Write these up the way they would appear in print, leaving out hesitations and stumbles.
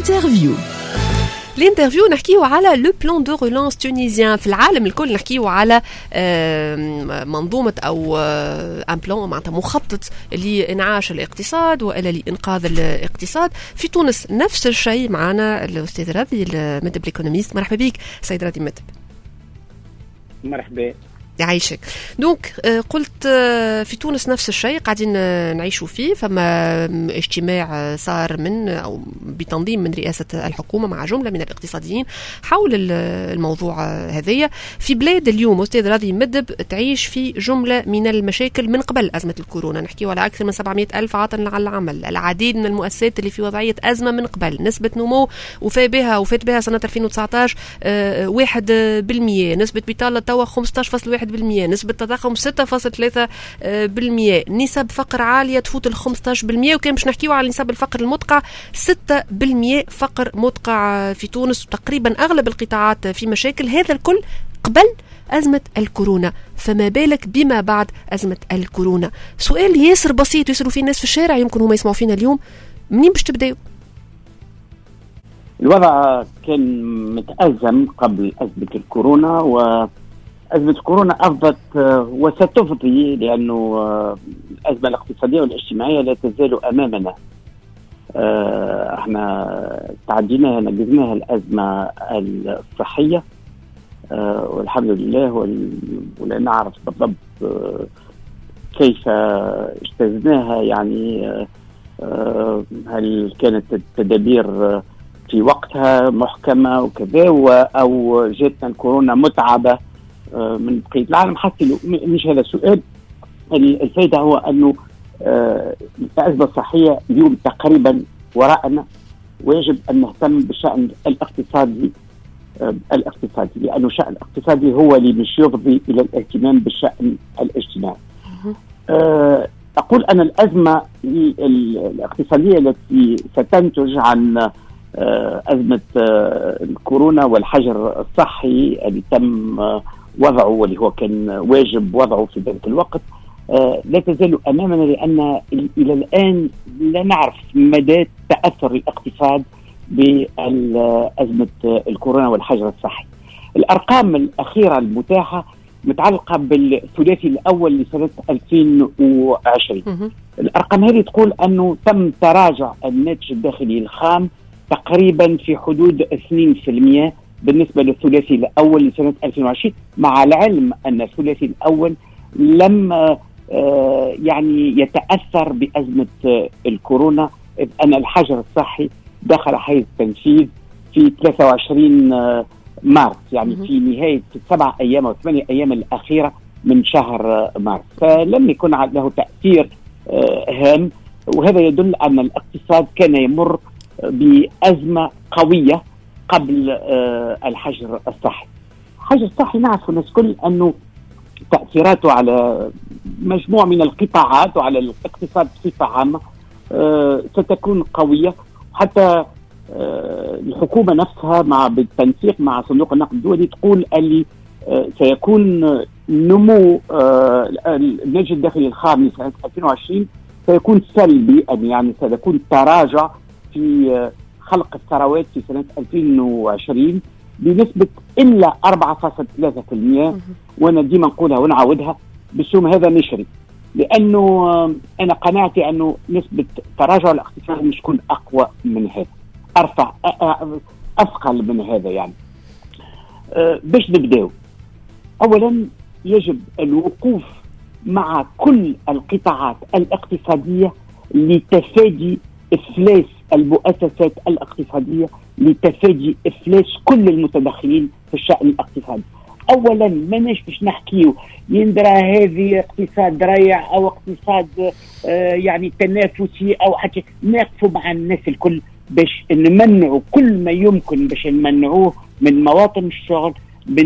الانترفيو نحكيه على لو بلان دو ريلانس تونيزيان. في العالم الكل نحكيه على منظومة أو ان بلان معناتها مخطط لإنعاش الاقتصاد وإلى لإنقاذ الاقتصاد. في تونس نفس الشيء. معنا الأستاذ راضي المدب الإيكونوميست. مرحبا بك سيد راضي المدب. مرحبا يعيشك. دونك قلت في تونس نفس الشيء قاعدين نعيشوا فيه. فما اجتماع صار من أو بتنظيم من رئاسة الحكومة مع جملة من الاقتصاديين حول الموضوع هذية. في بلاد اليوم أستاذ راضي مدب تعيش في جملة من المشاكل من قبل أزمة الكورونا. نحكيه على أكثر من 700 ألف عاطل على العمل، العديد من المؤسسات اللي في وضعية أزمة من قبل، نسبة نمو وفات بها سنة 2019 1%، نسبة بطالة توا 15.1%، نسبة تضخم 6.3%، نسب فقر عالية تفوت ال 15%، وكان باش نحكيو على نسب الفقر المدقع 6% فقر مدقع في تونس، وتقريبا أغلب القطاعات في مشاكل. هذا الكل قبل أزمة الكورونا، فما بالك بما بعد أزمة الكورونا؟ سؤال ياسر بسيط يسألوا فيه الناس في الشارع، يمكن هم يسمعوا فينا اليوم. منين باش تبداو؟ الوضع كان متأزم قبل أزمة الكورونا، أزمة كورونا أفضت وستفضي، لأنه الأزمة الاقتصادية والاجتماعية لا تزال أمامنا. احنا تعديناها نجزناها الأزمة الصحية والحمد لله، ولا نعرف بالضبط كيف اجتزناها. يعني هل كانت التدابير في وقتها محكمة وكذا، أو جاتنا الكورونا متعبة من بقية العالم؟ حتى مش هذا السؤال. الفائدة هو أنه الأزمة الصحية اليوم تقريبا وراءنا، ويجب أن نهتم بالشأن الاقتصادي لأنه الشأن الاقتصادي هو اللي مش يفضي إلى الاهتمام بالشأن الاجتماعي. أقول أن الأزمة الاقتصادية التي ستنتج عن أزمة الكورونا والحجر الصحي اللي تم وضعه واللي هو كان واجب وضعه في ذلك الوقت لا تزال أمامنا، لأن إلى الآن لا نعرف مدى تأثر الاقتصاد بأزمة الكورونا والحجر الصحي. الأرقام الأخيرة المتاحة متعلقة بالثلاثي الأول لسنة 2020. الأرقام هذه تقول أنه تم تراجع الناتج الداخلي الخام تقريبا في حدود 2% بالنسبة للثلاثي الأول لسنة 2020، مع العلم أن الثلاثي الأول لم يعني يتأثر بأزمة الكورونا، إذ أن الحجر الصحي دخل حيز التنفيذ في 23 مارس، يعني في نهاية 7 أيام أو 8 أيام الأخيرة من شهر مارس، فلم يكن له تأثير هام. وهذا يدل أن الاقتصاد كان يمر بأزمة قوية قبل الحجر الصحي. الحجر الصحي نعرف الناس كل أنه تأثيراته على مجموعة من القطاعات وعلى الاقتصاد بصفة عامة ستكون قوية. حتى الحكومة نفسها بالتنسيق مع صندوق النقد الدولي تقول أن سيكون نمو الناتج الداخلي الخام لسنة 2020 سيكون سلبي، يعني سيكون تراجع في خلق الثروات في سنة 2020 بنسبة إلا 4.3%. وأنا ديما نقولها ونعودها بالسوم هذا نشري، لأنه أنا قناعتي أنه نسبة تراجع الاقتصاد مش تكون أقوى من هذا، أثقل من هذا. يعني باش نبدأ، أولا يجب الوقوف مع كل القطاعات الاقتصادية لتفادي إفلاس المؤسسات الاقتصادية، لتفادي إفلاس كل المتدخلين في الشأن الاقتصادي. أولا ما باش نحكيو يندرى هذه اقتصاد ريع أو اقتصاد يعني تنافسي أو حتى نقفوا مع الناس الكل باش نمنعوا كل ما يمكن باش نمنعوه من مواطن الشغل،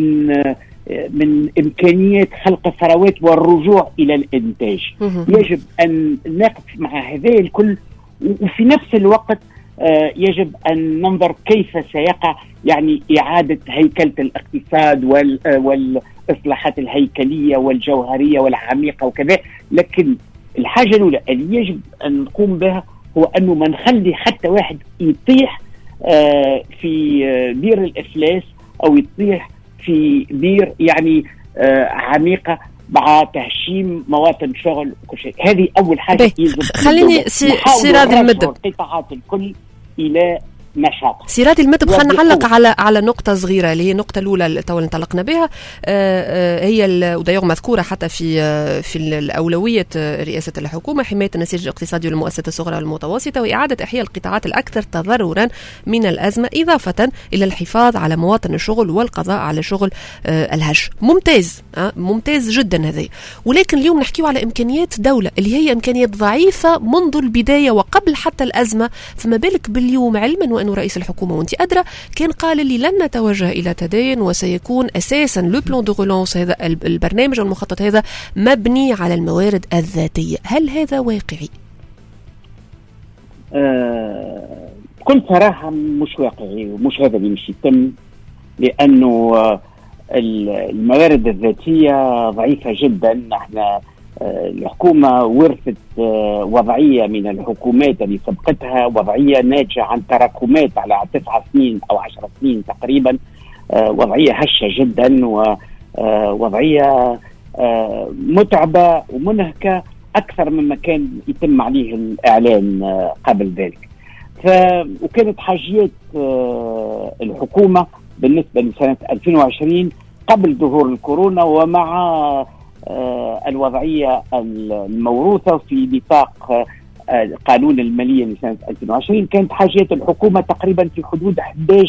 من إمكانيات خلق ثروات والرجوع إلى الإنتاج. يجب أن نقف مع هذا الكل، وفي نفس الوقت يجب أن ننظر كيف سيقع يعني إعادة هيكلة الاقتصاد والإصلاحات الهيكلية والجوهرية والعميقة وكذا. لكن الحاجة الأولى اللي يجب أن نقوم بها هو أنه ما نخلي حتى واحد يطيح في بير الإفلاس أو يطيح في بير يعني عميقة مع تهشيم مواطن شغل وكل شيء. هذه أول حاجة. خليني سيراد المدب القطاعات الكل إلى نشاط. سيراد المدب، خلينا نعلق على نقطة صغيرة اللي هي النقطة الأولى اللي تو انطلقنا بها، هي ودايوغ مذكورة حتى في الأولوية رئاسة الحكومة، حماية النسيج الاقتصادي للمؤسسات الصغرى والمتوسطة وإعادة إحياء القطاعات الأكثر تضررا من الأزمة، إضافة إلى الحفاظ على مواطن الشغل والقضاء على شغل الهش. ممتاز، ممتاز جدا هذا. ولكن اليوم نحكيو على إمكانيات دولة اللي هي إمكانيات ضعيفة منذ البداية وقبل حتى الأزمة، فما بالك باليوم، علما وأنه رئيس الحكومة وانت أدرى كان قال لي لن نتوجه إلى تدين، وسيكون أساسا لو بلان دو ريلانس هذا البرنامج والمخطط هذا مبني على الموارد الذاتية. هل هذا واقعي؟ بكل صراحة مش واقعي، ومش هذا اللي مش يتم، لأنه الموارد الذاتية ضعيفة جدا. احنا الحكومة ورثت وضعية من الحكومات اللي سبقتها، وضعية ناتجة عن تراكمات على 9 سنين أو 10 سنين تقريبا، وضعية هشة جدا، ووضعية متعبة ومنهكة أكثر مما كان يتم عليه الإعلان قبل ذلك. وكانت حاجيات الحكومة بالنسبة لسنة 2020 قبل ظهور الكورونا ومع الوضعية الموروثة في نطاق قانون المالية لسنة 2020 كانت حاجات الحكومة تقريبا في حدود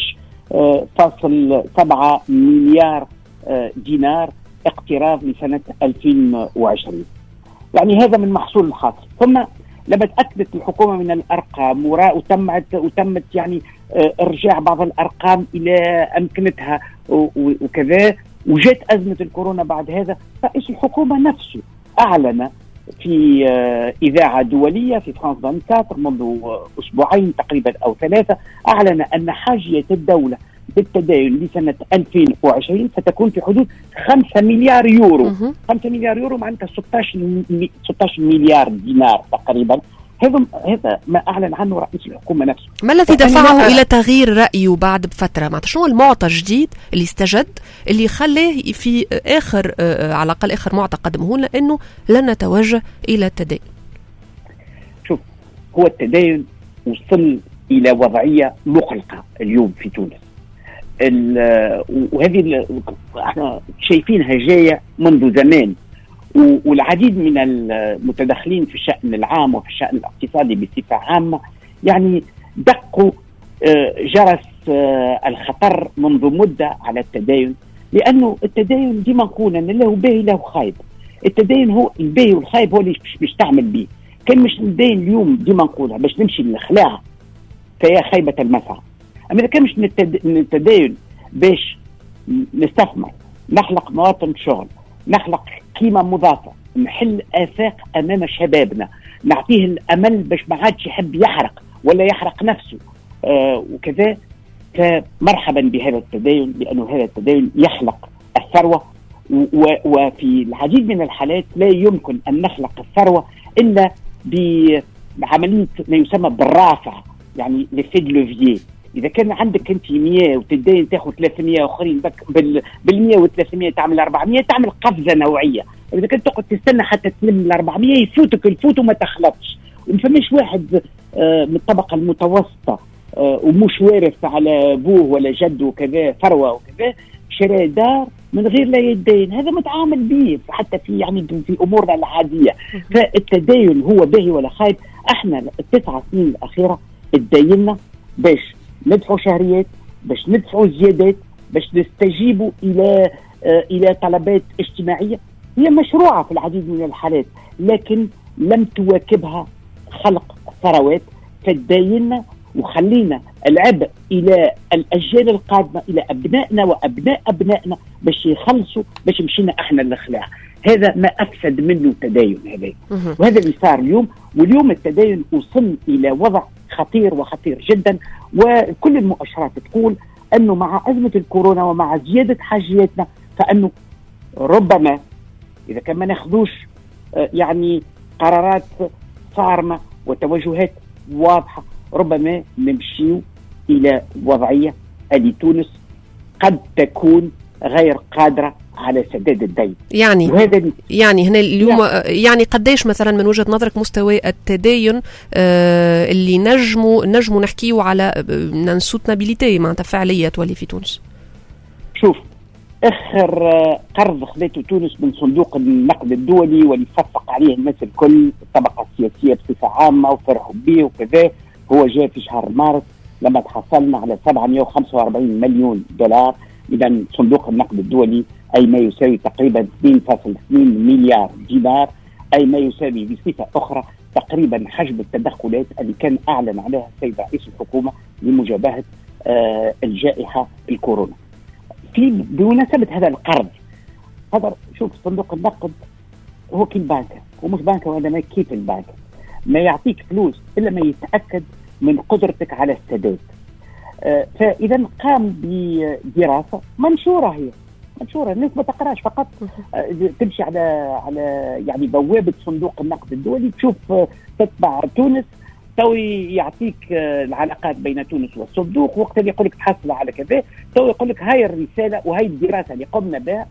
11.7 مليار دينار اقتراض لسنة 2020. يعني هذا من محصول الحاصل. ثم لما تأكدت الحكومة من الأرقام وتمت يعني إرجاع بعض الأرقام إلى أمكنتها وكذا، وجات أزمة الكورونا بعد هذا، رئيس الحكومة نفسه أعلن في إذاعة دولية في فرانس 24 منذ أسبوعين تقريبا أو 3، أعلن أن حاجية الدولة بالتداين لسنة 2020 ستكون في حدود 5 مليار يورو. 5 مليار يورو معناتها 16 مليار دينار تقريبا. هذا ما أعلن عنه رئيس الحكومة نفسه. ما الذي دفعه إلى تغيير رأيه بعد بفترة؟ شنو المعطى الجديد اللي استجد اللي خلاه في آخر على الأقل آخر معطى قدمه لنا أنه لن نتوجه إلى التدين؟ شوف، هو التدين وصل إلى وضعية مقلقة اليوم في تونس، وهذه احنا شايفينها جاية منذ زمان، والعديد من المتدخلين في الشأن العام وفي الشأن الاقتصادي بصفة عامة يعني دقوا جرس الخطر منذ مدة على التدين، لأنه التدين ديما نقول أن له باهي له خايب. التدين هو الباهي والخايب هو اللي باش تعمل به. كان مش الدين اليوم ديما نقولها باش نمشي للخلاع فهي خيبة المسعى. أما إذا كان مش التدين باش نستثمر، نخلق مواطن شغل، نخلق قيمة مضافة، نحل آفاق أمام شبابنا، نعطيه الأمل باش ما عادش يحب يحرق ولا يحرق نفسه وكذا، فمرحبا بهذا التدين، لأنه هذا التدين يخلق الثروة. وفي العديد من الحالات لا يمكن أن نخلق الثروة إلا بعملية ما يسمى بالرافع، يعني لفيد لوفييه. إذا كان عندك أنت 100 وتدين تاخذ 300 آخرين بال100 و300 تعمل 400، تعمل قفزة نوعية. إذا كنت تقعد تستنى حتى تلم ال400 يفوتك الفوت وما تخلطش. وما فماش واحد من الطبقة المتوسطة ومش وارث على أبوه ولا جده وكذا ثروة وكذا شراء دار من غير لا يدين. هذا متعامل به حتى في يعني في أمورنا العادية. فالتدين هو باهي ولا خايب. احنا ال9 سنين الأخيرة اتدينا باش ندفعوا شهريات، باش ندفعوا زيادات، باش نستجيبوا إلى طلبات اجتماعية هي مشروعة في العديد من الحالات، لكن لم تواكبها خلق ثروات. فتدينا وخلينا العبء إلى الأجيال القادمة، إلى أبنائنا وأبناء أبنائنا باش يخلصوا، باش مشينا احنا للخلاع. هذا ما أفسد منه التدين هذا، وهذا اللي صار اليوم. واليوم التدين وصل إلى وضع خطير وخطير جدا، وكل المؤشرات تقول أنه مع أزمة الكورونا ومع زيادة حاجياتنا فأنه ربما إذا كان ما ناخذوش يعني قرارات صارمة وتوجهات واضحة ربما نمشيو إلى وضعية أن تونس قد تكون غير قادرة على سداد الدين. يعني هنا اليوم يعني قديش مثلا من وجهة نظرك مستوى التدين اللي نجموا نحكيه على سوتنابيليتي معناتها فعالية تولي في تونس؟ شوف، اخر قرض خذته تونس من صندوق النقد الدولي واللي صفق عليه الناس الكل، الطبقة السياسية بصفة عامة وفرحوا به وكذا، هو جاء في شهر مارس لما تحصلنا على 745 مليون دولار. إذا صندوق النقد الدولي أي ما يساوي تقريبا 2.2 مليار دينار، أي ما يساوي بصفة أخرى تقريبا حجم التدخلات اللي كان أعلن عليها السيد رئيس الحكومة لمجابهة الجائحة الكورونا. بمناسبة هذا القرض، هذا شوف صندوق النقد هو كي البنك، ومش بنك وإنما كيف البنك ما يعطيك فلوس إلا ما يتأكد من قدرتك على السداد. فإذا قام بدراسة منشورة، هي منشورة، الناس ما تقراش، فقط تمشي على يعني بوابة صندوق النقد الدولي، تشوف تتبع تونس، توي يعطيك العلاقات بين تونس والصندوق، وقت اللي يقول لك تحصل على كذا، توي يقول لك هاي الرسالة وهي الدراسة اللي قمنا بها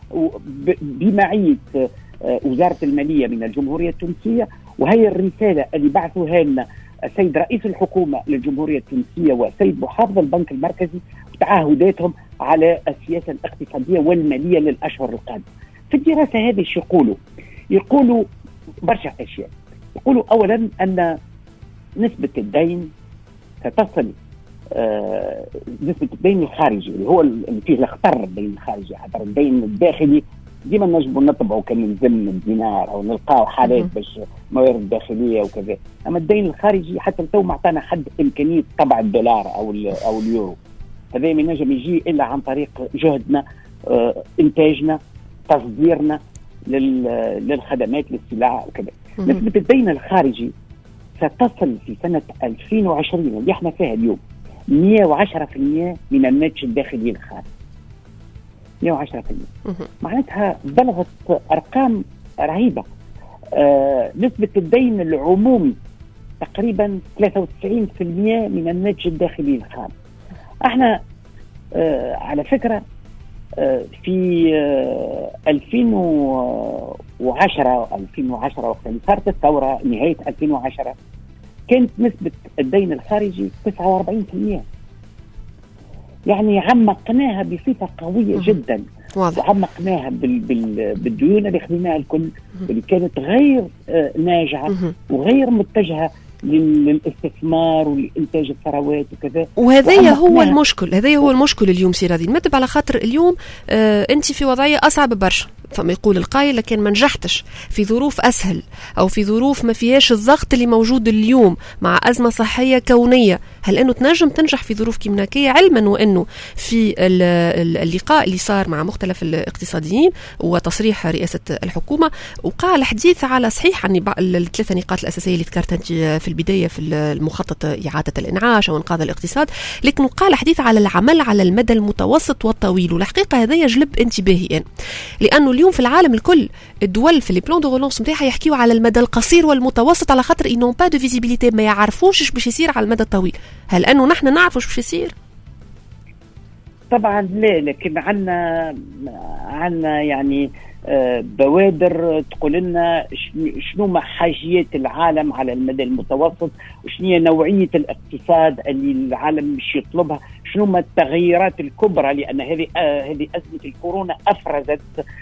بمعية وزارة المالية من الجمهورية التونسية، وهي الرسالة اللي بعثوها لنا السيد رئيس الحكومة للجمهورية التونسية والسيد محافظ البنك المركزي وتعهداتهم على السياسة الاقتصادية والمالية للأشهر القادمة. في الدراسة هذه شو يقولوا برشا أشياء. يقولوا أولا أن نسبة الدين ستصل نسبة الدين الخارجي اللي هو اللي فيه الخطر، الدين الخارجي، حتى الدين الداخلي ديما نجموا نطبعوا كان نلزم الدينار او نلقاو حالات باش موارد داخليه وكذا، اما الدين الخارجي حتى لو ما عطانا حد امكانيه طبع الدولار او اليورو، هذا ما ينجم يجي الا عن طريق جهدنا، انتاجنا، تصديرنا للخدمات، للسلع وكذا. نسبه الدين الخارجي ستصل في سنه 2020 اللي احنا فيها اليوم 110% من الناتج الداخلي الخارجي. 110%، معناتها بلغت أرقام رهيبة. نسبة الدين العمومي تقريبا 93% من الناتج الداخلي الخام. احنا على فكرة في 2010 وقت اللي صارت الثورة نهاية 2010 كانت نسبة الدين الخارجي 49%. يعني عمقناها بصفة قوية جدا، وعمقناها بالديون اللي خذيناها الكل، اللي كانت غير ناجعة وغير متجهة للاستثمار والإنتاج الثروات وكذا. وهذا هو المشكل اليوم سيرادين متب، على خاطر اليوم أنت في وضعية أصعب برشا. فما يقول القائل لكن ما نجحتش في ظروف أسهل أو فيظروف ما فيهاش الضغط اللي موجود اليوم مع أزمة صحية كونية، هل أنه تنجم تنجح في ظروف كيمناكية؟ علما وأنه في اللقاء اللي صار مع مختلف الاقتصاديين وتصريح رئاسة الحكومة وقال الحديث على صحيح عن الثلاثة نقاط الأساسية اللي ذكرت أنت في البداية في المخطط إعادة الإنعاش أو إنقاذ الاقتصاد، لكن قال الحديث على العمل على المدى المتوسط والطويل. والحقيقة هذا يجلب انتباهي لأنه اليوم في العالم الكل الدول في لي بلان دو رولونس نتاعها يحكيوا على المدى القصير والمتوسط، على خاطر إنهم با دو فيزيبيليتي، ما يعرفوش ايش باش يصير على المدى الطويل. هل أنه نحن نعرف ايش باش يصير؟ طبعا لا، لكن عنا يعني بوادر تقول لنا شنو ما حاجيات العالم على المدى المتوسط، وشنو هي نوعية الاقتصاد اللي العالم مش يطلبها، شنو ما التغيرات الكبرى، لأن هذه أزمة الكورونا أفرزت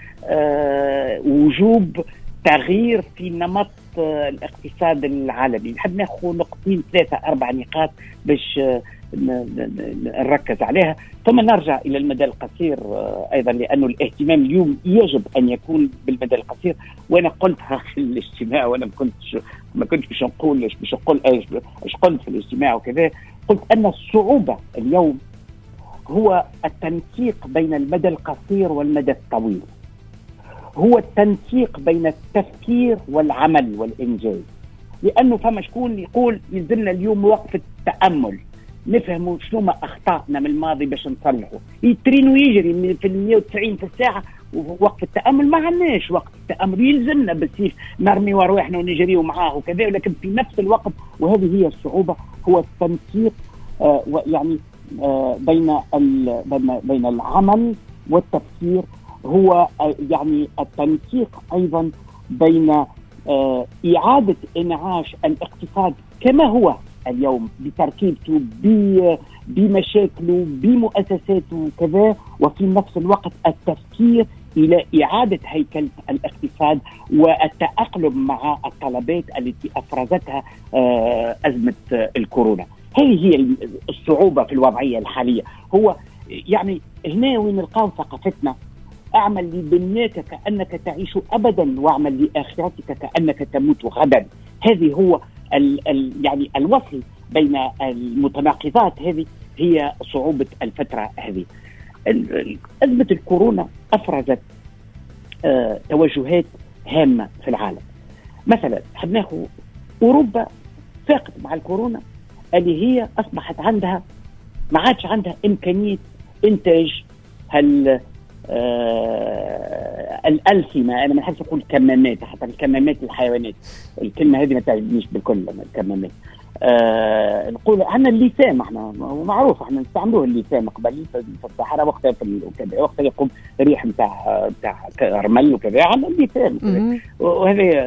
وجوب تغيير في نمط الاقتصاد العالمي. نحب ناخذ نقطتين 3-4 نقاط باش نركز عليها، ثم نرجع إلى المدى القصير أيضا، لأنه الاهتمام اليوم يجب أن يكون بالمدى القصير. وأنا قلتها في الاجتماع، وأنا ما كنتش باش نقول ايش قلت في الاجتماع وكذا، قلت أن الصعوبة اليوم هو التنسيق بين المدى القصير والمدى الطويل، هو التنسيق بين التفكير والعمل والإنجاز. لأنه فما شكون يقول يلزمنا اليوم وقفة تأمل، نفهموا شنو ما أخطأنا من الماضي باش نصلحه. يترين ويجري في 190 في الساعة، ووقف التأمل ما عندناش وقت التأمل، يلزمنا بالسيف نرمي ورواحنا ونجريه معاه وكذا، ولكن في نفس الوقت، وهذه هي الصعوبة، هو التنسيق يعني بين العمل والتفكير، هو يعني التنسيق أيضا بين إعادة إنعاش الاقتصاد كما هو اليوم بتركيبته بمشاكله بمؤسساته كذا، وفي نفس الوقت التفكير إلى إعادة هيكلة الاقتصاد والتأقلم مع الطلبات التي أفرزتها أزمة الكورونا. هذه هي الصعوبة في الوضعية الحالية. هو يعني هنا وين نلقاو ثقافتنا: اعمل لدنياك كأنك تعيش أبدا، واعمل لآخرتك كأنك تموت غدا. هذه هو يعني الوصل بين المتناقضات هذه هي صعوبة الفترة هذه. أزمة الكورونا أفرزت توجهات هامة في العالم. مثلا ناخذ أوروبا فاقت مع الكورونا اللي هي أصبحت عندها ما عادش عندها إمكانية إنتاج الألسنة. أنا ما نحبش أقول كمامات، حتى الكمامات الحيوانات الكلمة هذه ما تعجبنيش بالكل. الكمامات نقول عنا اللسان، احنا معروف احنا نستعملوه اللسان قبل في الصحراء وقتها وقتها يقوم ريح نتاع رمل وكذا عنا اللسان. وهذا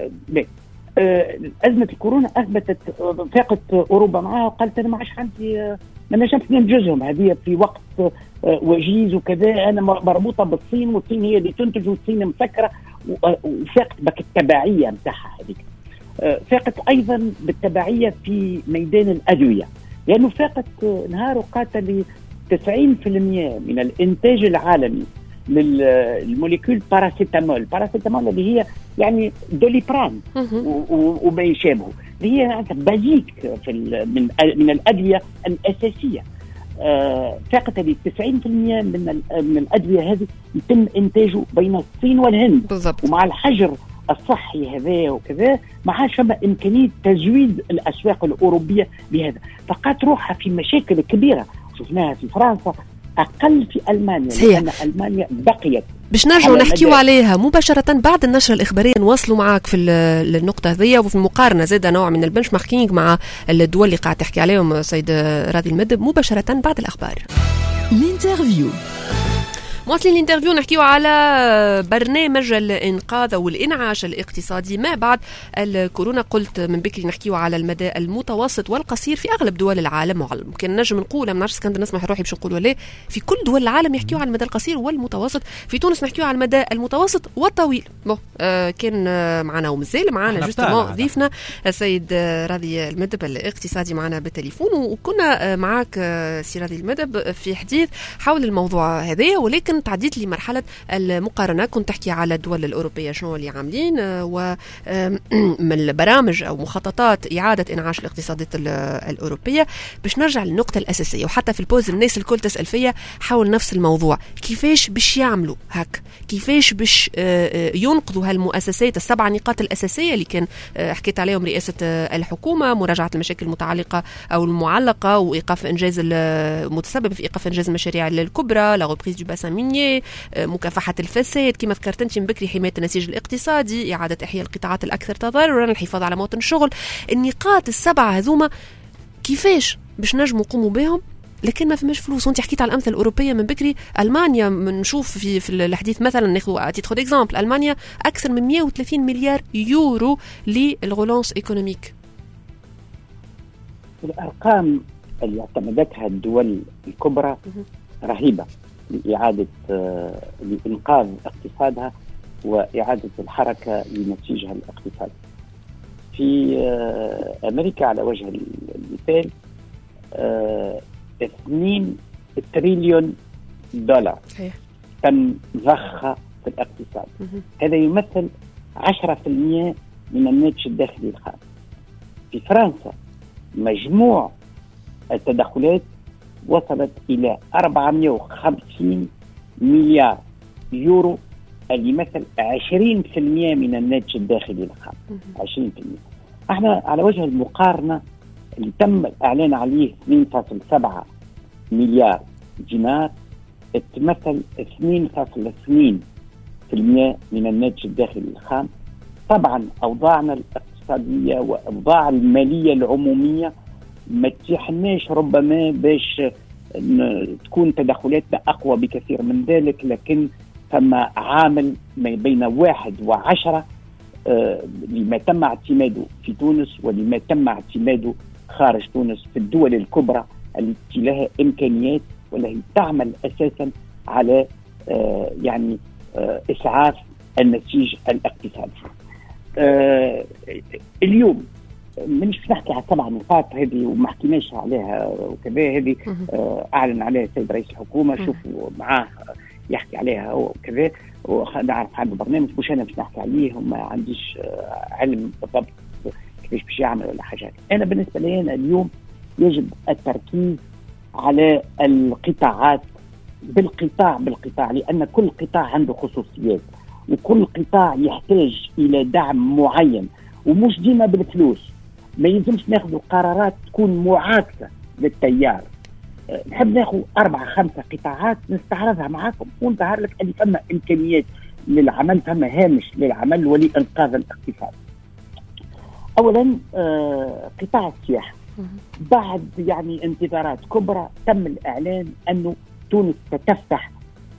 أزمة الكورونا أثبتت فاقت أوروبا معها وقالت أنا ما عادش عندي ما نجمش ننجزهم هذه في وقت وجيز وكذا. أنا مربوطة بالصين والصين هي اللي تنتج والصين مسكرة، وفاقت بك التبعية متاعها هذيك. فاقت أيضا بالتبعية في ميدان الأدوية، لأنه فاقت نهار وقاتل 90% من الإنتاج العالمي للموليكول باراسيتامول اللي هي يعني دوليبران وما يشابهه، اللي هي بازيك من الأدوية الأساسية. فاقت 90% من الأدوية هذه يتم إنتاجه بين الصين والهند بالضبط. ومع الحجر الصحي هذا وكذا ما عادش فما إمكانية تزويد الأسواق الأوروبية بهذا، فقط روحها في مشاكل كبيرة شفناها في فرنسا، أقل في ألمانيا، لأن ألمانيا بقيت. باش نرجعوا نحكيوا عليها مباشرة بعد النشرة الإخبارية، نواصلوا معك في النقطة هذه وفي المقارنة زادة نوع من البنش ماركينج مع الدول اللي قاعد تحكي عليهم سيد راضي المدب مباشرة بعد الأخبار. الانترفيو مواصلين الانترفيو نحكيو على برنامج الإنقاذ أو الإنعاش الاقتصادي ما بعد الكورونا. قلت من بكري نحكيو على المدى المتوسط والقصير في أغلب دول العالم، ممكن نجم نقول ما نعرفش اسكندر نسمح روحي باش نقول ولا في كل دول العالم يحكيو على المدى القصير والمتوسط. في تونس نحكيو على المدى المتوسط والطويل. كان معنا ومازال معنا جوستومون ضيفنا السيد راضي المدب الاقتصادي معنا بالتليفون، وكنا معك سي راضي المدب في حديث حول الموضوع هذا، ولكن تعديت لي مرحلة المقارنة. كنت تحكي على الدول الأوروبية شنو اللي عاملين ومن البرامج أو مخططات إعادة إنعاش الاقتصادات الأوروبية. باش نرجع للنقطة الأساسية، وحتى في البوز الناس الكل تسأل فيها حول نفس الموضوع، كيفاش باش يعملوا هك، كيفاش باش ينقذوا هالمؤسسات السبع نقاط الأساسية اللي كان حكيت عليهم رئاسة الحكومة: مراجعة المشاكل المتعلقة أو المعلقة وإيقاف إنجاز المتسبب في إيقاف إنجاز المشاريع الكبرى، لا ريبريز دو باسان مينيer، مكافحة الفساد كما ذكرت انت من بكري، حماية النسيج الاقتصادي، إعادة إحياء القطاعات الأكثر تضررا، الحفاظ على مواطن الشغل. النقاط السبعة هذوما كيفاش باش نجموا نقوموا بهم؟ لكن ما فماش فلوس. وانت حكيت على الأمثلة الأوروبية من بكري، ألمانيا نشوف في الحديث مثلا ناخذ تيتر ديكزامبل، ألمانيا أكثر من 130 مليار يورو للغولانس إيكونوميك. الأرقام اللي اعتمدتها الدول الكبرى رهيبة لإعادة لإنقاذ اقتصادها وإعادة الحركة لنسيجها الاقتصادي. في أمريكا على وجه المثال 2 تريليون دولار تم ضخها في الاقتصاد. هذا يمثل 10% من الناتج الداخلي الخام. في فرنسا مجموع التدخلات وصلت إلى 450 مليار يورو، اللي يمثل 20% من الناتج الداخلي الخام. 20%. احنا على وجه المقارنة اللي تم الإعلان عليه 2.7 مليار دينار تمثل 2.2% من الناتج الداخلي الخام. طبعا أوضاعنا الاقتصادية وأوضاع المالية العمومية ما تتيحناش ربما باش تكون تدخلاتنا أقوى بكثير من ذلك، لكن فما عامل ما بين 1 و10 لما تم اعتماده في تونس ولما تم اعتماده خارج تونس في الدول الكبرى التي لها إمكانيات والتي تعمل أساسا على يعني إسعاف النسيج الاقتصادي. اليوم مش نحكي على 7 نقاط هذه وما حكيناش عليها وكذا، هذه أعلن عليها السيد رئيس الحكومة، شوفوا معاه يحكي عليها وكذا، ونعرف عنده برنامج مش أنا مش نحكي عليه وما عنديش علم بالضبط كيفاش باش يعمل ولا حاجات. أنا بالنسبة لي أنا اليوم يجب التركيز على القطاعات بالقطاع لأن كل قطاع عنده خصوصيات وكل قطاع يحتاج إلى دعم معين ومش ديما بالفلوس. ما يلزمش ناخذ قرارات تكون معاكسة للتيار. نحب ناخذ 4-5 قطاعات نستعرضها معاكم ونظهر لك أن فما إمكانيات للعمل، فما هامش للعمل ولإنقاذ الاقتصاد. أولا قطاع السياحة، بعد يعني انتظارات كبرى تم الإعلان أنه تونس ستفتح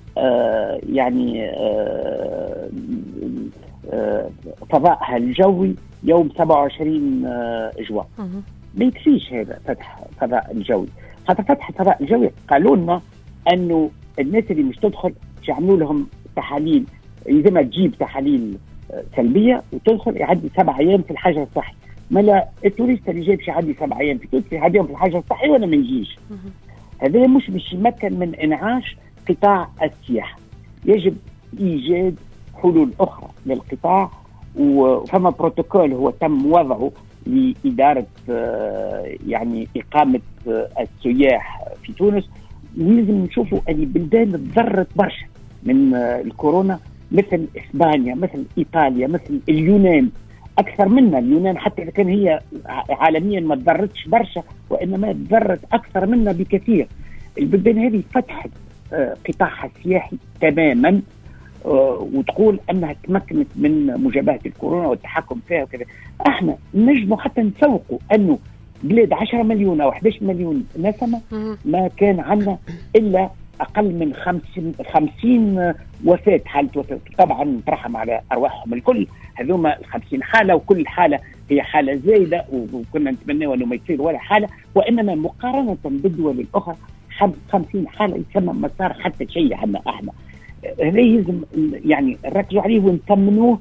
فضائها الجوي يوم 27 جوان. ما يكفيش هذا فتح فضاء الجوي، خاطر فتح الفضاء الجوي قالوا لنا أنه الناس اللي مش تدخل يعملوا لهم تحاليل، إذا تجيب تحاليل سلبية وتدخل يعدي 7 أيام في الحجر الصحي. ما لا التوريست اللي جايبش يعدي 7 أيام في تونس يعديهم في الحجر الصحي ولا ما يجيش. هذا مش يمكن من إنعاش قطاع السياحة. يجب إيجاد حلول أخرى للقطاع، وفما بروتوكول هو تم وضعه لإدارة يعني إقامة السياح في تونس. ولازم نشوفوا أن بلدان تضرت برشا من الكورونا مثل إسبانيا، مثل إيطاليا، مثل اليونان، أكثر منا. اليونان حتى إذا كان هي عالميا ما تضرتش برشا وإنما تضرت أكثر منا بكثير. البلدان هذه فتحت قطاعها السياحي تماما وتقول أنها تمكنت من مجابهة الكورونا والتحكم فيها وكذا. احنا نجموا حتى نسوقوا أنه بلاد 10 مليون أو 11 مليون نسمة ما كان عندنا إلا أقل من 50 وفاة، حالة وفاة. طبعا ترحم على أرواحهم الكل، هذوما 50 حالة وكل حالة هي حالة زايدة وكنا نتمنى أنه ما يصير ولا حالة، وإنما مقارنة بالدول الأخرى 50 حالة يسمى ما صار حتى شيء عنا احنا. هذا يلزم يعني نركزوا عليه ونثمنوه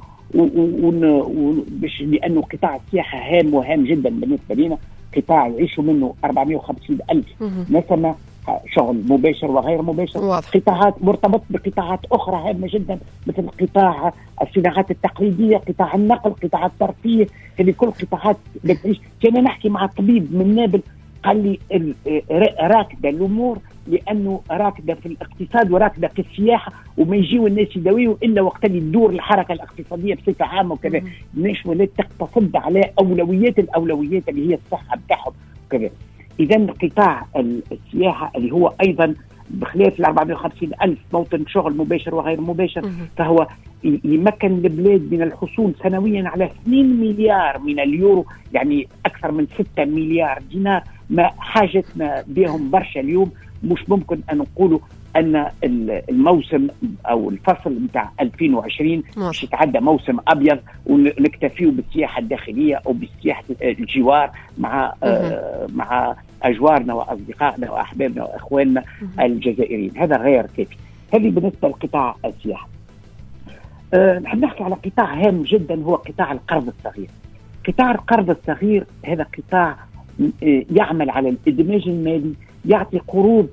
لأنه قطاع السياحة هام وهام جدا بالنسبة لنا. قطاع يعيشوا منه 450 ألف نسمة، شغل مباشر وغير مباشر. قطاعات مرتبط بقطاعات أخرى هامة جدا مثل قطاع الصناعات التقليدية، قطاع النقل، قطاع الترفيه. هذه كل قطاعات بتعيش. كنا نحكي مع طبيب من نابل قال لي راكدة الأمور لأنه راكدة في الاقتصاد وراكدة في السياحة وما يجيوا الناس يداويوا إلا وقت اللي تدور الحركة الاقتصادية بصفة عامة وكذا. الناس ولا تقتصد على الأولويات اللي هي الصحة بتاعهم وكذا. إذا قطاع السياحة اللي هو أيضا بخلاف 450 ألف موطن شغل مباشر وغير مباشر، فهو يمكن البلاد من الحصول سنويا على 2 مليار من اليورو، يعني أكثر من 6 مليار دينار. ما حاجتنا بهم برشا اليوم. مش ممكن أن نقولوا أن الموسم أو الفصل متاع 2020 مش يتعدى موسم أبيض ونكتفيه بالسياحة الداخلية أو بالسياحة الجوار مع أجوارنا وأصدقائنا وأحبابنا وأخواننا الجزائريين. هذا غير كافي. هذه بالنسبة لقطاع السياحة. نحب نحكي على قطاع هام جدا هو قطاع القرض الصغير. قطاع القرض الصغير هذا قطاع يعمل على الإدماج المالي، يعطي قروض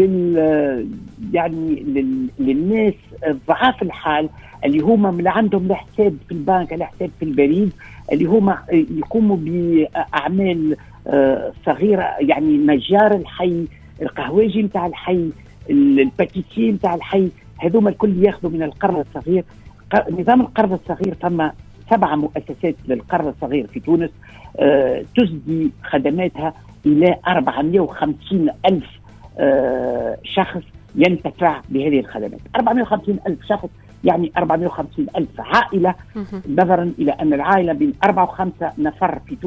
للناس ضعاف الحال اللي هم اللي عندهم الحساب في البنك، الحساب في البريد، اللي هم يقوموا بأعمال صغيرة، يعني نجار الحي، القهواجي متاع الحي، الباتيسي متاع الحي. هذوما الكل ياخذوا من القرض الصغير. نظام القرض الصغير ثم 7 مؤسسات للقرض الصغير في تونس تسدي خدماتها إلى 450 ألف شخص ينتفع بهذه الخدمات. 450 ألف شخص يعني 450 ألف عائلة، نظرا إلى أن العائلة بين 4 و5 نفر في تونس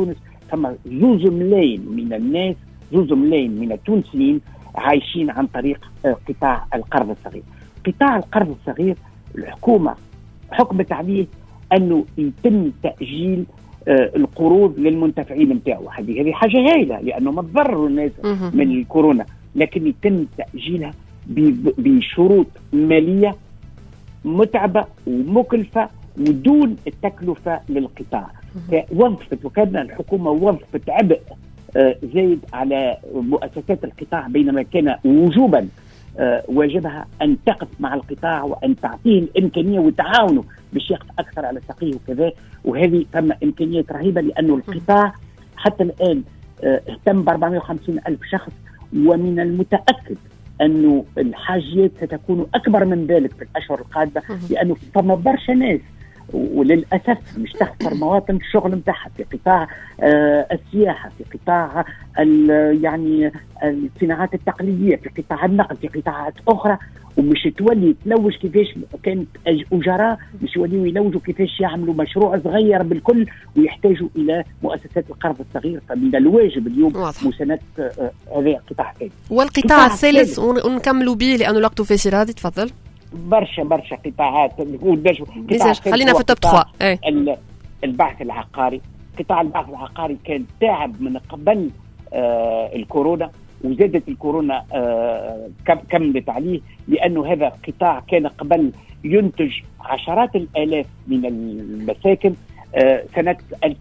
ثم 2 ملايين من الناس، 2 ملايين من التونسيين عايشين عن طريق قطاع القرض الصغير. قطاع القرض الصغير الحكومة حكمت عليه أنه يتم تأجيل القروض للمنتفعين نتاعو. هذه حاجة هائلة لأنه ما تضرروا الناس من الكورونا، لكن يتم تأجيلها بشروط مالية متعبة ومكلفة ودون التكلفة للقطاع. وكان الحكومة وظفت عبء زايد على مؤسسات القطاع، بينما كان وجوبا واجبها أن تقف مع القطاع وأن تعطيه الإمكانية وتعاونه باش يقف أكثر على ساقيه وكذا. وهذه ثم إمكانيات رهيبة لأنه القطاع حتى الآن اهتم ب 450 ألف شخص، ومن المتأكد أنه الحاجيات ستكون أكبر من ذلك في الأشهر القادمة، لأنه فما برشا ناس وللأسف مش تخسر مواطن الشغل متاعها في قطاع السياحة، في قطاع يعني الصناعات التقليدية، في قطاع النقل، في قطاعات أخرى، ومش تولي تلوج كيفاش كانت أجراء مش يوليوا يلوجوا كيفاش يعملوا مشروع صغير بالكل ويحتاجوا إلى مؤسسات القرض الصغير. فمن الواجب اليوم مساندة هذا القطاع الثاني. والقطاع الثالث ونكملوا به لأنه الوقت في سيرادي. تفضل. برشا قطاعات. خلينا في التوب 3. البحث العقاري. قطاع البحث العقاري كان تعب من قبل الكورونا، وزادت الكورونا كملت عليه، لأنه هذا قطاع كان قبل ينتج عشرات الآلاف من المساكن. سنة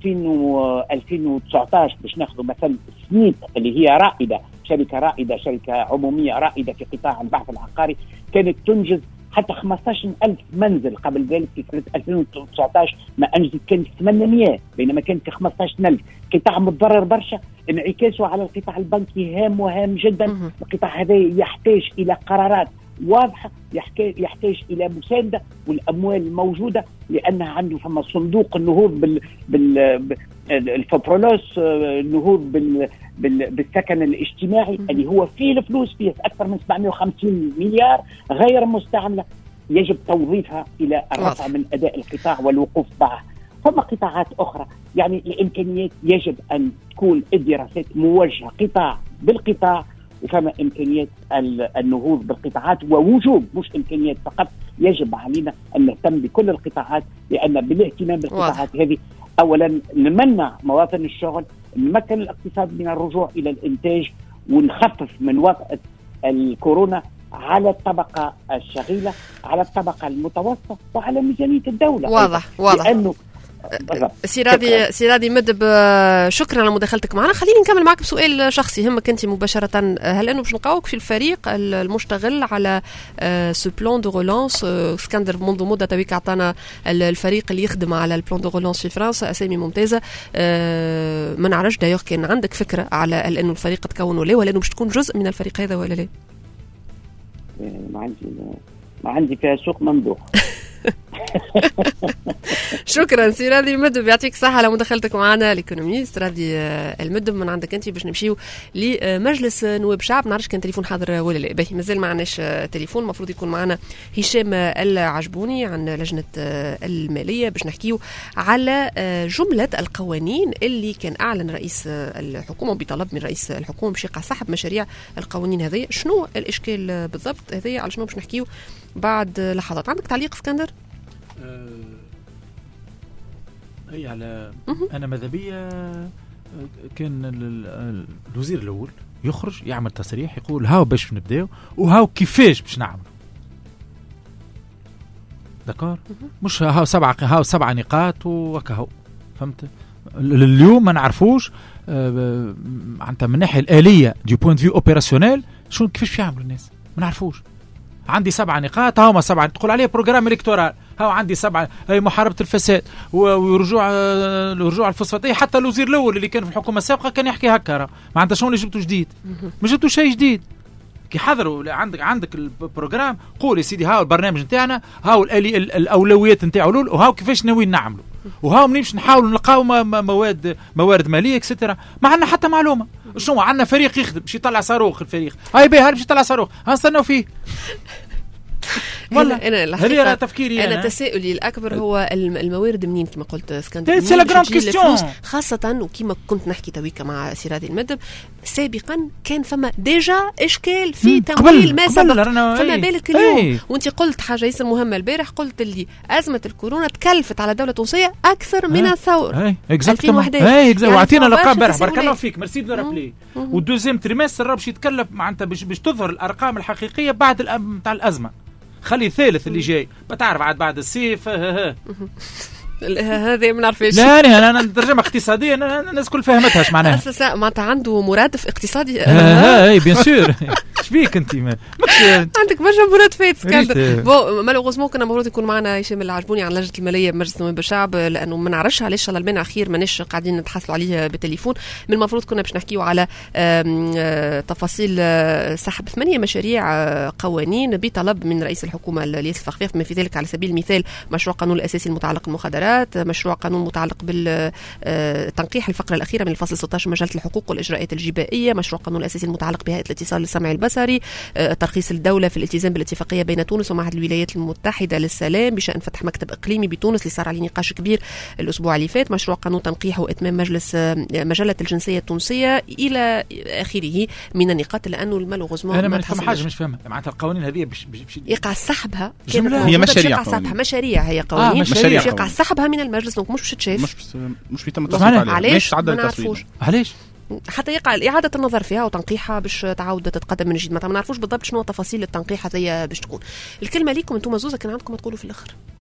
2019 باش ناخذ مثلا سنيت اللي هي رائدة، شركة رائدة، شركة عمومية رائدة في قطاع البحث العقاري، كانت تنجز حتى 15,000 منزل. قبل ذلك في سنة 2019 ما أنجزت كانت 800، بينما كانت 15,000. قطاع متضرر برشا، انعكاسه على القطاع البنكي هام جدا. القطاع هذا يحتاج إلى قرارات واضحة، يحتاج إلى مساندة، والأموال الموجودة لأنها عنده فما صندوق النهوض الفبرولوس، النهوض بالسكن الاجتماعي اللي هو فيه الفلوس، فيه أكثر من 750 مليار غير مستعملة، يجب توظيفها إلى الرفع من أداء القطاع والوقوف معه. فما قطاعات أخرى يعني الإمكانيات يجب أن تكون الدراسات موجهة قطاع بالقطاع، وفما إمكانيات النهوض بالقطاعات ووجوب مش إمكانيات فقط. يجب علينا أن نهتم بكل القطاعات، لأن بالاهتمام بالقطاعات هذه أولا نمنع مواطن الشغل، نمكن الاقتصاد من الرجوع إلى الإنتاج، ونخفف من وطأة الكورونا على الطبقة الشغيلة، على الطبقة المتوسطة، وعلى ميزانية الدولة. واضح. لأنه سيرادي مدب، شكرا على مداخلتك معنا. خليني نكمل معك بسؤال شخصي يهمك انت مباشره. هل انه باش نلقاوك في الفريق المشتغل على سو بلان دو رولانس؟ اسكندر منذ مده تويك اعطانا الفريق اللي يخدم على البلان دو رولانس في فرنسا، اسامي ممتازه. ما نعرفش دايوغ كان عندك فكره على انه الفريق تكون ولا ولا انه باش تكون جزء من الفريق هذا ولا لا؟ ما عندي فيها سوق ممدوح. شكرا سي راضي المدب، يعطيك الصحة على مداخلتك معنا. الايكونوميست راضي المدب من عندك انت. باش نمشيو لمجلس نواب شعب. نعرفش كان تليفون حاضر ولا لا؟ باهي مازال ما عناش تليفون. المفروض يكون معنا هشام العجبوني عن لجنة المالية باش نحكيو على جملة القوانين اللي كان أعلن رئيس الحكومة بطلب من رئيس الحكومة باش يقع سحب مشاريع القوانين هذه. شنو الإشكال بالضبط هذه؟ على شنو باش نحكيو بعد لحظات. عندك تعليق اسكندر؟ اي على انا ماذا بيا كان الوزير الاول يخرج يعمل تصريح يقول هاو باش نبداو وهاو كيفاش باش نعملوا. دكار مش هاو سبعة نقاط وكهو. فهمت؟ اليوم ما نعرفوش معناتها من الناحيه الاليه دي بوينت فيو اوبيراسيونيل شو كيفاش يعملوا الناس ما نعرفوش. عندي 7 نقاط، هاو ما 7 تقول عليه بروجرام الكتورال، هاو عندي 7 هي محاربة الفساد ورجوع الفوسفاتية. حتى الوزير الأول اللي كان في الحكومة السابقة كان يحكي هكا، ما عندها شغل جبتوا جديد، ما جبتوا شيء جديد. كي حضروا عندك البروجرام قول يا سيدي هاو البرنامج نتاعنا، هاو الأولويات نتاعو الأول، وهاو كيفاش ناويين نعملوا، وهاو منيش نحاولوا نلقاو موارد مالية اكسترا. ما عندنا حتى معلومة. شنو عندنا فريق يخدم باش يطلع صاروخ، الفريق هاي باهي باش يطلع صاروخ هنستناو فيه. والله هذه راه تفكيري انا تساؤلي الاكبر هو الموارد منين كما قلت اسكندر، سي لا جراند كيستيون. خاصه وكما كنت نحكي تويكا مع سيرادي المدب سابقا كان فما ديجا اشكال في تمويل ما سبق، فما بالك اليوم. وانت قلت حاجه ياسر مهمه البارح، قلت اللي ازمه الكورونا تكلفت على الدوله التونسيه اكثر من الثوره 2011. وعطينا الارقام امبارح بارك الله فيك ميرسي دو رابلي. والدوزيام تريمستر باش يتكلف معناتها باش تظهر الارقام الحقيقيه بعد نتاع الازمه. خلي الثالث اللي جاي بتعرف بعد الصيف. هذا ما نعرفش. لا انا ترجمه اقتصاديه الناس كل فهمتها ايش معناها. اساسا معناتها عنده مرادف اقتصادي. اي بيان سور. شبيك انت عندك برشا مرادفات اسكندر. مالوغوزمون كنا المفروض يكون معنا هشام العجبوني عن لجنه الماليه بمجلس نواب الشعب، لانه ما نعرفش علاش الله المانع خير ماناش قاعدين نتحصلوا عليه بالتليفون. من المفروض كنا باش نحكيوا على تفاصيل سحب 8 مشاريع قوانين بطلب من رئيس الحكومه الياس الفخفاخ، بما في ذلك على سبيل المثال مشروع قانون الاساسي المتعلق بالمخدرات، مشروع قانون متعلق بالتنقيح الفقرة الأخيرة من الفصل 16 مجلة الحقوق والإجراءات الجبائية، مشروع قانون الأساسي المتعلق بهيئة الاتصال السمعي البصري، ترخيص الدولة في الالتزام بالاتفاقية بين تونس ومعهد الولايات المتحدة للسلام بشأن فتح مكتب إقليمي بتونس اللي صار عليه نقاش كبير الأسبوع اللي فات، مشروع قانون تنقيح وإتمام مجلة الجنسية التونسية إلى آخره من النقاط. لأنه المالوغوزمون أنا ما فهم حاجة مش فاهمة معناتها القوانين هذه يقع سحبها هي مشاريع هي قوانين يقع سحبها من المجلس، دونك مش تتشاف مش بيتم التصويت عليها. علاش ما نعرفوش علاش حتى يقع إعادة النظر فيها وتنقيحها باش تعاود تتقدم من جديد. ما نعرفوش بالضبط شنو تفاصيل التنقيح هذه باش تكون. الكلمة ليكم انتم زوزة كان عندكم تقولوا في الآخر.